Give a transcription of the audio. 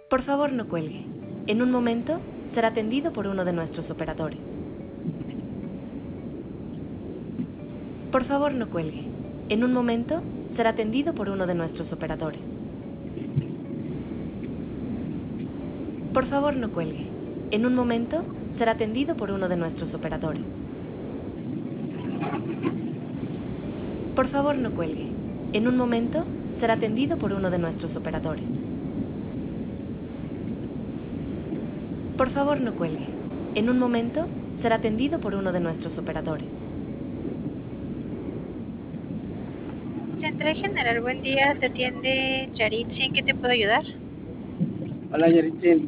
Por favor, no cuelgue. En un momento será atendido por uno de nuestros operadores. Por favor, no cuelgue. En un momento será atendido por uno de nuestros operadores. Por favor, no cuelgue. En un momento será atendido por uno de nuestros operadores. Por favor, no cuelgue. En un momento será atendido por uno de nuestros operadores. Por favor, no cuelgue. En un momento será atendido por uno de nuestros operadores. Central General, buen día, te atiende Yaritzi, ¿en qué te puedo ayudar? Hola, Yaritzi.